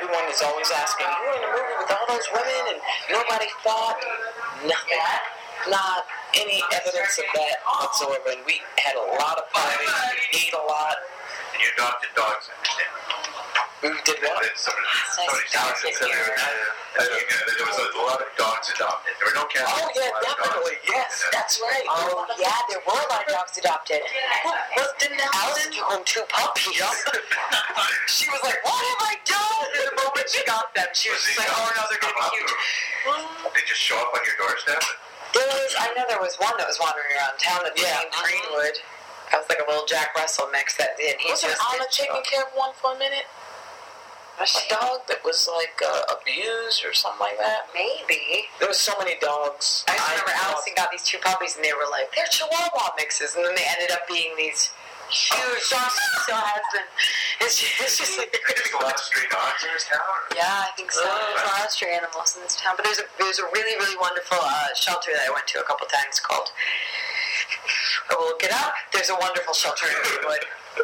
everyone is always asking, you were in a movie with all those women and nobody fought? Nothing. Not any evidence of that whatsoever. And we had a lot of parties, we ate a lot. And you adopted dogs, I understand. We did what? Somebody said there was a lot of dogs adopted. There were no cats. Oh, yeah, definitely. Yes, that's right. Oh, yeah, there were a lot of dogs adopted. Allison took home 2 puppies. She was like, what have I done? And the moment she got them, she was just like, oh no, they're going to be huge. They just show up on your doorstep? I know there was one that was wandering around town that was named Greenwood. That was like a little Jack Russell mix that did. Wasn't Anna taking care of one for a minute? A dog that was like abused or something like that. Maybe. There were so many dogs. I just remember Allison got these 2 puppies and they were like, they're Chihuahua mixes. And then they ended up being these huge dogs. Still has been. It's just like I think a lot of stray dogs in this town? Yeah, I think so. There's a lot of stray animals in this town. But there's a really, really wonderful shelter that I went to a couple times called, I will look it up. There's a wonderful shelter in Greenwood.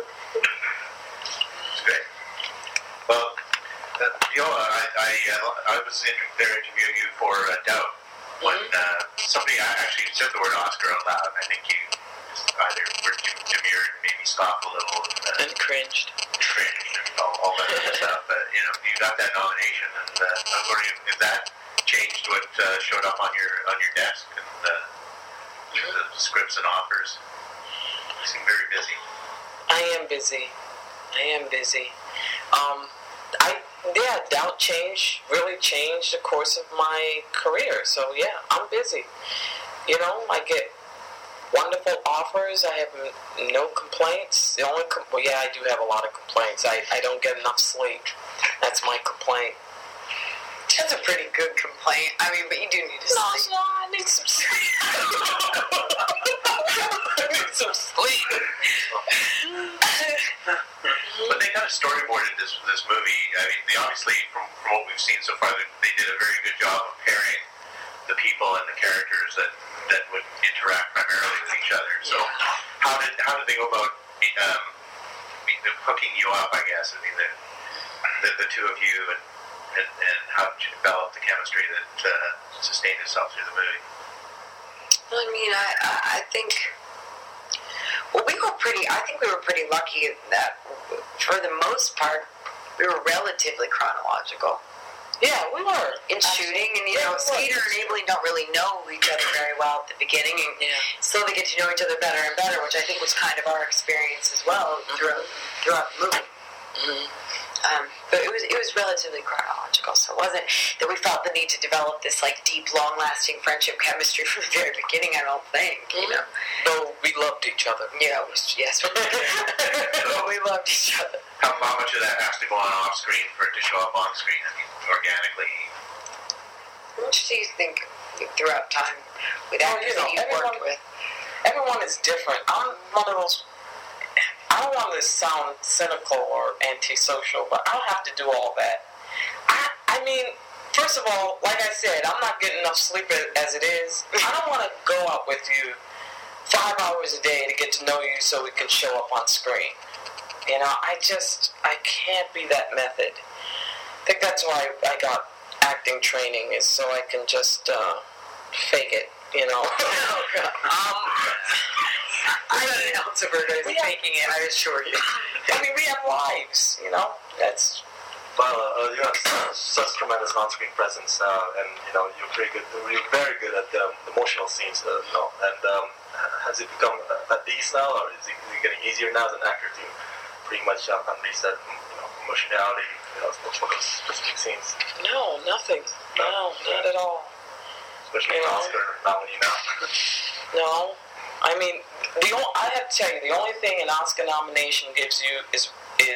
It's great. Well, I was there interviewing you for Doubt when somebody actually said the word Oscar out loud. I think you just either were demurred, maybe scoffed a little, and cringed, and all that kind of stuff. But you got that nomination, and I was wondering if that changed what showed up on your desk and the scripts and offers. You seem very busy. I am busy. Doubt really changed the course of my career. So yeah, I'm busy. I get wonderful offers. I have no complaints. I do have a lot of complaints. I don't get enough sleep. That's my complaint. That's a pretty good complaint. I mean, but you do need to sleep. No, I need some sleep. I need some sleep. But they kind of storyboarded this movie. I mean, they obviously, from what we've seen so far, they did a very good job of pairing the people and the characters that would interact primarily with each other. So, how did they go about hooking you up? I guess. I mean, the two of you and how did you develop the chemistry that sustained itself through the movie? Well, I mean, I think. Well, I think we were pretty lucky that, for the most part, we were relatively chronological. Yeah, we were. In shooting, and Skeeter and Aileen don't really know each other very well at the beginning, and slowly get to know each other better and better, which I think was kind of our experience as well throughout the movie. Mm-hmm. But it was relatively chronological, so it wasn't that we felt the need to develop this deep, long-lasting friendship chemistry from the very beginning. I don't think, Though we loved each other. Yeah, yes, we loved each other. How much of that has to go on off screen for it to show up on screen? I mean, organically. How much do you think throughout time with actors that you've worked with? Everyone is different. I'm one of those. I don't want to sound cynical or antisocial, but I don't have to do all that. I mean, first of all, like I said, I'm not getting enough sleep as it is. I don't want to go out with you 5 hours a day to get to know you so we can show up on screen. I can't be that method. I think that's why I got acting training, is so I can just fake it, I don't know, Alberta is faking it, I assure you. I mean, we have lives, That's... Well, you have such tremendous on-screen presence, and you're very good at the emotional scenes, and has it become at ease now, or is it getting easier now as an actor to pretty much unleash that emotionality, for those specific scenes? No, nothing. No, not at all. Especially an Oscar nominee now. No. I mean, I have to tell you, the only thing an Oscar nomination gives you is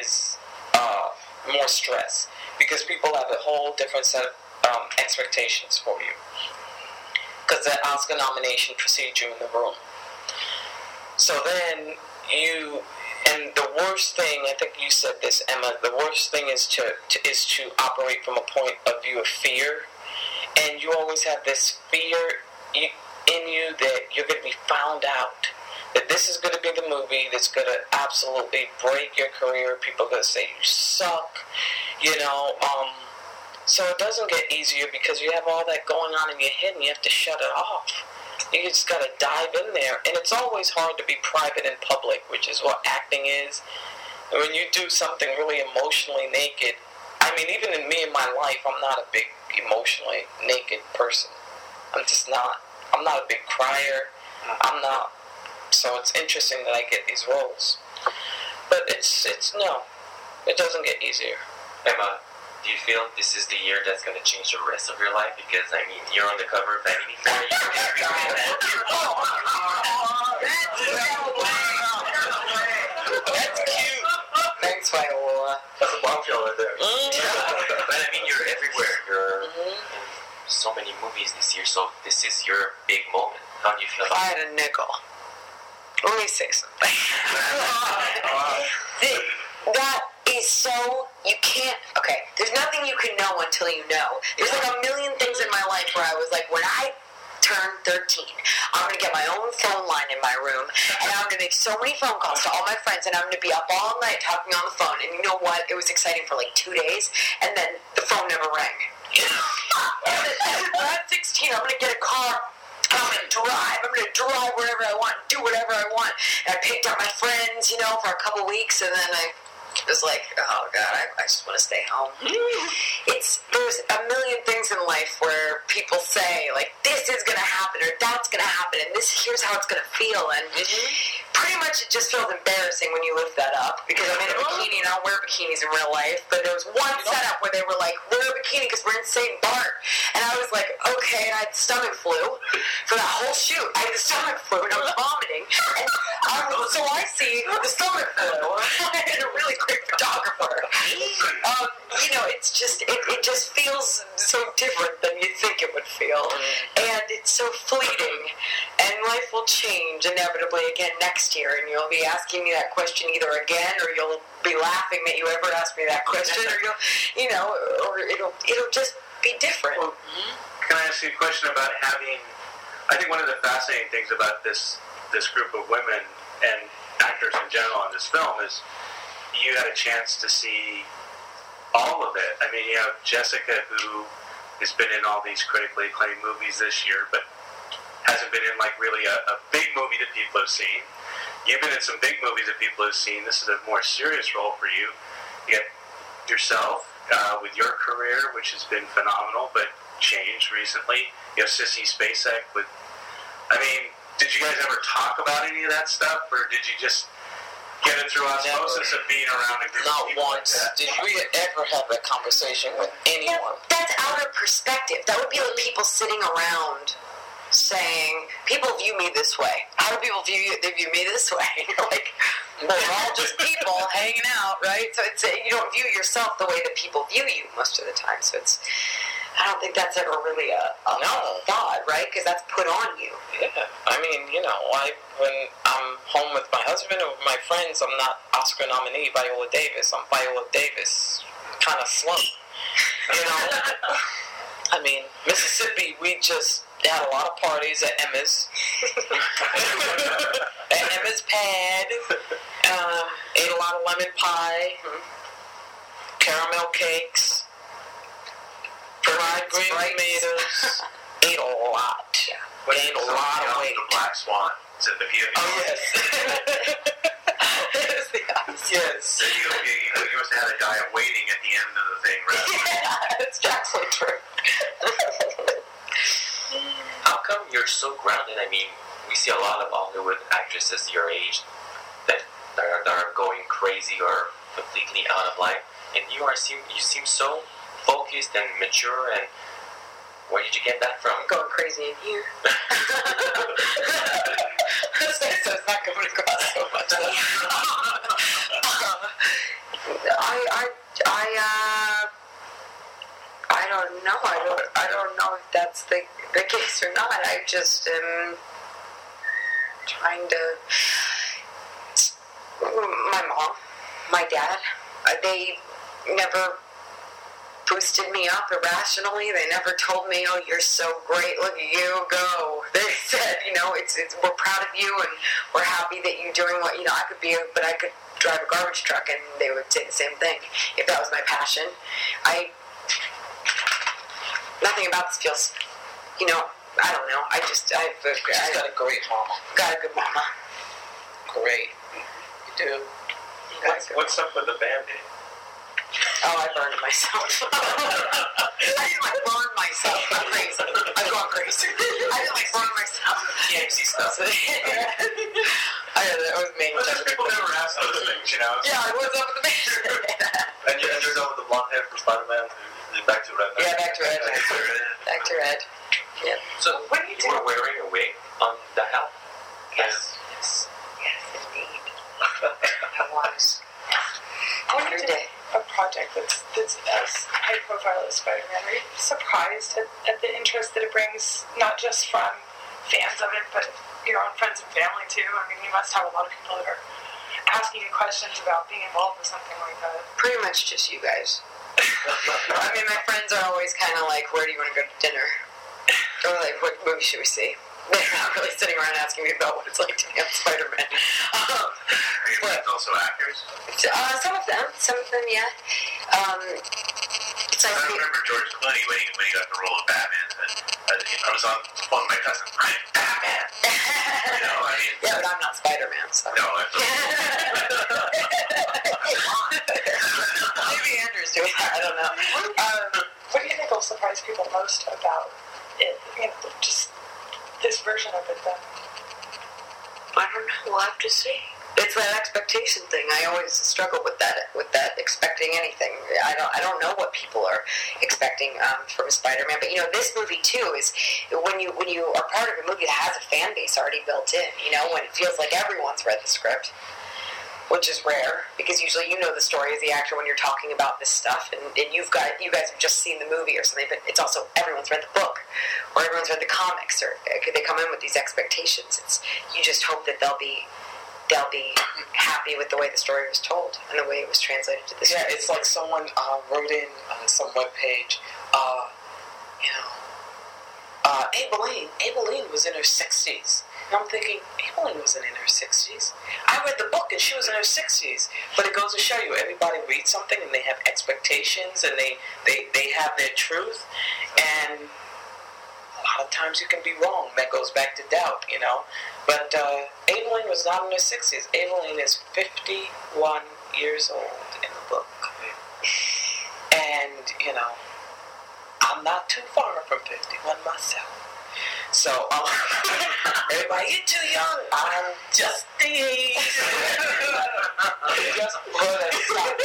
more stress, because people have a whole different set of expectations for you, because that Oscar nomination precedes you in the room. So then and the worst thing, I think you said this, Emma, the worst thing is to operate from a point of view of fear, and you always have this fear in you that you're going to be found out, that this is going to be the movie that's going to absolutely break your career. People are going to say you suck, So it doesn't get easier because you have all that going on in your head and you have to shut it off. You just got to dive in there. And it's always hard to be private in public, which is what acting is. And when you do something really emotionally naked, I mean, even in me in my life, I'm not a big emotionally naked person. I'm just not. I'm not a big crier. I'm not. So it's interesting that I get these roles. But it's no. It doesn't get easier. Emma, do you feel this is the year that's going to change the rest of your life? Because, I mean, you're on the cover of Vanity Fair. That's cute. Thanks, Viola. That's a bombshell right there. But, I mean, you're everywhere. You're in so many movies this year, so this is your big moment. How do you feel If I about it? had a nickel, let me say something. That is so, you can't, okay, there's nothing you can know until you know. There's like a million things in my life where I was like, when I turn 13, I'm going to get my own phone line in my room, and I'm going to make so many phone calls to all my friends, and I'm going to be up all night talking on the phone. And you know what? It was exciting for like 2 days, and then the phone never rang. When I'm 16, I'm going to get a car. I'm going to drive wherever I want, do whatever I want. And I picked up my friends, for a couple weeks, and then I was like, oh God, I just want to stay home. There's a million things in life where people say, like, this is going to happen, or that's going to happen, and here's how it's going to feel, and pretty much it just feels embarrassing when you lift that up, because I'm in a bikini, and I don't wear bikinis in real life, but there was one setup where they were like, wear a bikini because we're in St. Bart, and I was like, okay, and I had stomach flu for that whole shoot. I had the stomach flu, and I was vomiting, and so I see the stomach flu, and a really quick photographer. It's just, it just feels so different than you think it would feel, and it's so fleeting, and life will change inevitably again next year, and you'll be asking me that question either again, or you'll be laughing that you ever asked me that question, or or it'll just be different. Well, can I ask you a question about I think one of the fascinating things about this group of women and actors in general in this film is you had a chance to see all of it. I mean, you have Jessica, who has been in all these critically acclaimed movies this year, but hasn't been in like really a big movie that people have seen. You've been in some big movies that people have seen. This is a more serious role for you. You get yourself with your career, which has been phenomenal, but changed recently. You have Sissy Spacek with. I mean, did you guys ever talk about any of that stuff, or did you just get it through osmosis of being around a group of people? Not once. Did we ever have a conversation with anyone? That's out of perspective. That would be like people sitting around saying, people view me this way. How do people view you? They view me this way. You're like, we're all just people hanging out, right? So you don't view yourself the way that people view you most of the time. So I don't think that's ever really a thought, right? Because that's put on you. Yeah. I mean, when I'm home with my husband or with my friends, I'm not Oscar nominee Viola Davis. I'm Viola Davis, kind of slump. I mean, Mississippi, we just had a lot of parties at Emma's. At Emma's Pad. Ate a lot of lemon pie. Caramel cakes. Fried green tomatoes. Ate a lot. Gained a lot of weight. The Black Swan. Is it the PW? Oh, yes. Yes. So you must have had a guy waiting at the end of the thing, right? Yeah, that's actually true. How come you're so grounded? I mean, we see a lot of Hollywood actresses your age that are going crazy or completely out of life, and you seem so focused and mature. And where did you get that from? I'm going crazy in here. So it's not coming across so much. I don't know. I don't know if that's the case or not. I just am trying to. My mom, my dad, they never boosted me up irrationally. They never told me, "Oh, you're so great. Look at you, go." They said, "It's we're proud of you, and we're happy that you're doing what I could be, but I could drive a garbage truck, and they would say the same thing. If that was my passion, nothing about this feels, I don't know. She's got a great mama. Got a good mama. Great. You do. What's up with the Band-Aid? Oh, I burned myself. I didn't burn myself. I'm crazy. I've gone crazy. I didn't burn myself. TMZ stuff. That was me. But there's people never ask those things, Yeah, what's up with the band? And you're done with the blonde hair for Spider-Man. You're back to red. Yeah, back to red. Back to red. Yeah. So when you were wearing a wig on the helm? Yes. Yes, indeed. I was. Every day. A project that's as high profile as Spider-Man. Are you surprised at the interest that it brings, not just from fans of it, but your own friends and family too? I mean, you must have a lot of people that are asking you questions about being involved with something like that. Pretty much just you guys. I mean, my friends are always kind of like, where do you want to go to dinner? Or like, what movie should we see? They're not really sitting around asking me about what it's like to be on Spider-Man. But also actors? Some of them, yeah. It's I remember George Clooney when he got the role of Batman. I was on the phone with my cousin, I'm Batman. Yeah, but I'm not Spider-Man, so. No, Maybe Andrew's doing that, I don't know. What do you think will surprise people most about it? Just this version of it, then? I don't know. We'll have to see. It's that expectation thing. I always struggle with that expecting anything. I don't know what people are expecting from Spider-Man. But this movie too is when you are part of a movie that has a fan base already built in. When it feels like everyone's read the script, which is rare because usually you know the story as the actor when you're talking about this stuff, and you guys have just seen the movie or something. But it's also everyone's read the book or everyone's read the comics, or they come in with these expectations. You just hope that they'll be happy with the way the story was told and the way it was translated to the screen. Yeah, it's like someone wrote in on some webpage, Aibileen was in her 60s. And I'm thinking, Aibileen wasn't in her 60s. I read the book and she was in her 60s. But it goes to show you, everybody reads something and they have expectations and they have their truth. And a lot of times you can be wrong. That goes back to doubt, But Aibileen was not in her 60s. Aibileen is 51 years old in the book. And, I'm not too far from 51 myself. So, everybody, you're too young. I'm just the age. Just put it aside.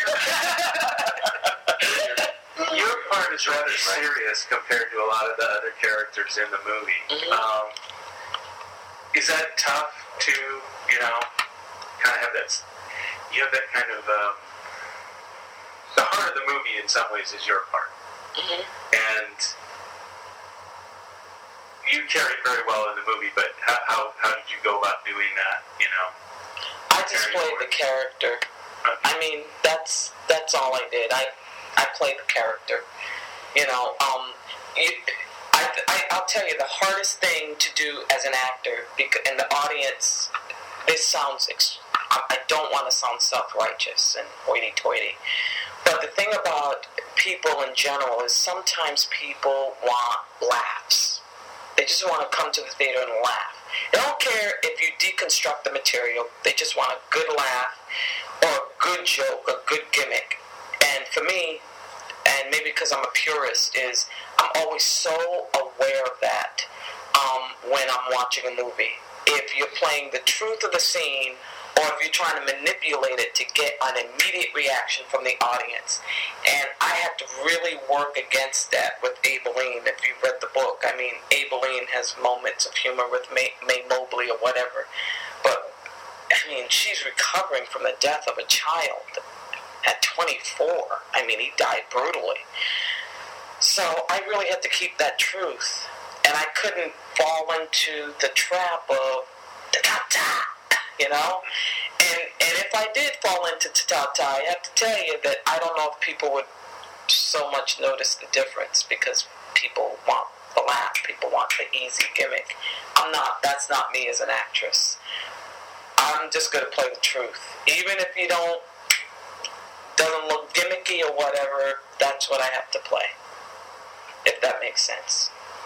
Your part is rather serious compared to a lot of the other characters in the movie. Mm-hmm. Is that tough to, kind of have that? You have that kind of the heart of the movie in some ways is your part, and you carry it very well in the movie. But how did you go about doing that? I just played the character. I mean, that's all I did. I played the character. I'll tell you, the hardest thing to do as an actor, and the audience, this sounds, I don't want to sound self-righteous and hoity-toity, but the thing about people in general is sometimes people want laughs. They just want to come to the theater and laugh. They don't care if you deconstruct the material. They just want a good laugh or a good joke, a good gimmick. And for me, and maybe because I'm a purist, is I'm always so aware of that when I'm watching a movie. If you're playing the truth of the scene, or if you're trying to manipulate it to get an immediate reaction from the audience. And I had to really work against that with Aibileen. If you've read the book, I mean, Aibileen has moments of humor with May Mobley or whatever. But, I mean, she's recovering from the death of a child at 24. I mean, he died brutally. So I really had to keep that truth. And I couldn't fall into the trap of ta-ta-ta. And if I did fall into ta-ta-ta, I have to tell you that I don't know if people would so much notice the difference, because people want the laugh, people want the easy gimmick. That's not me as an actress. I'm I'm just going to play the truth. Even if you doesn't look gimmicky or whatever, that's what I have to play. If that makes sense.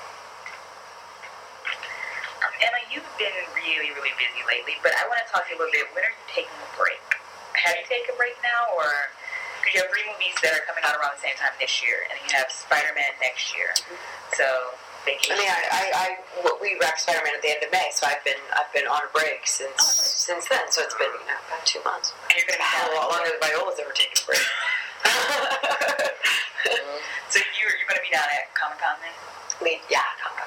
Emma, you've been really, really busy lately, but I want to talk to you a little bit. When are you taking a break? Have you taken a break now, or because you have 3 movies that are coming out around the same time this year, and you have Spider-Man next year, so vacation. I mean, we wrapped Spider-Man at the end of May, so I've been on a break since then. So it's been about 2 months. And you're going to be a lot longer than Viola's ever taken a break. So you're going to be down at Comic-Con then? Yeah, Comic-Con.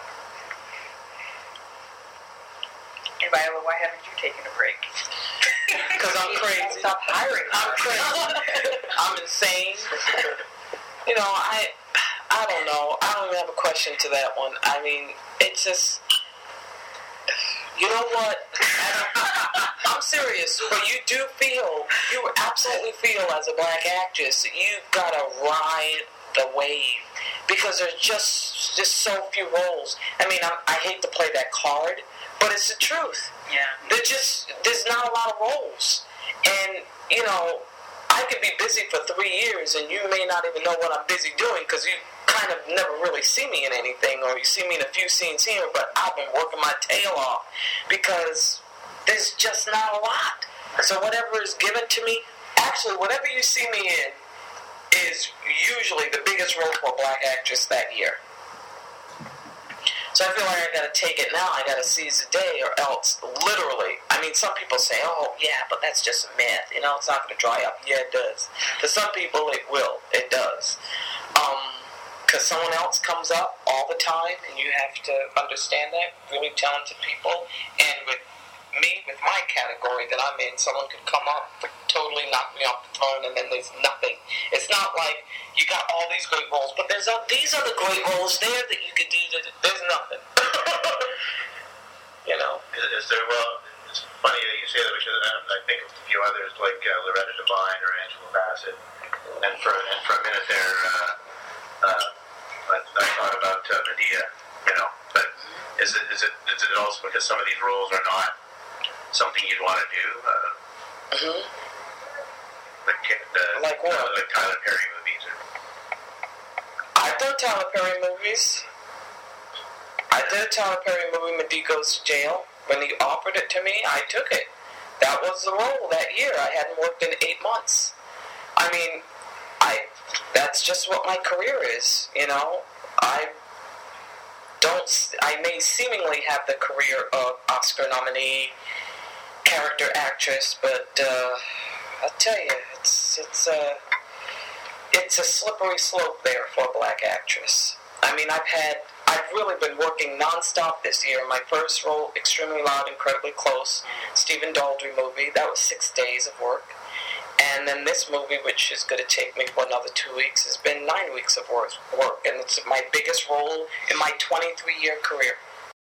And Viola, why haven't you taken a break? Because I'm crazy. Stop hiring. I'm crazy. I'm insane. You know, I don't know. I don't even have a question to that one. I mean, it's just, you know what? I'm serious, but you absolutely feel as a black actress, you've got to ride the wave because there's just so few roles. I mean, I hate to play that card, but it's the truth. Yeah. There's not a lot of roles. And, you know, I could be busy for 3 years and you may not even know what I'm busy doing because you kind of never really see me in anything, or you see me in a few scenes here, but I've been working my tail off because there's just not a lot. So whatever is given to me, actually whatever you see me in is usually the biggest role for a black actress that year. So I feel like I gotta take it now. I gotta seize the day, or else, literally. I mean, some people say, "Oh, yeah, but that's just a myth. You know, it's not gonna dry up." Yeah, it does. For some people, it will. It does. Because someone else comes up all the time, and you have to understand that. Really talented people, and with me, with my category that I'm in, someone could come up, totally knock me off the throne, and then there's nothing. It's not like you got all these great roles, but these are the great roles there that you could do. There's nothing. You know. Is there? Well, it's funny that you say that because I think of a few others like Loretta Devine or Angela Bassett, and for a minute there, I thought about Medea. You know, but is it also because some of these roles are not something you'd want to do? Like what? Like Tyler Perry movies. I've done Tyler Perry movies. I did a Tyler Perry movie, Medea Goes to Jail. When he offered it to me, I took it. That was the role that year. I hadn't worked in 8 months. I mean, that's just what my career is, you know. I may seemingly have the career of Oscar nominee, character actress, but I'll tell you, it's a slippery slope there for a black actress. I mean, I've really been working nonstop this year. My first role, Extremely Loud, Incredibly Close, Stephen Daldry movie, that was 6 days of work. And then this movie, which is going to take me for another 2 weeks, has been 9 weeks of work. And it's my biggest role in my 23-year career.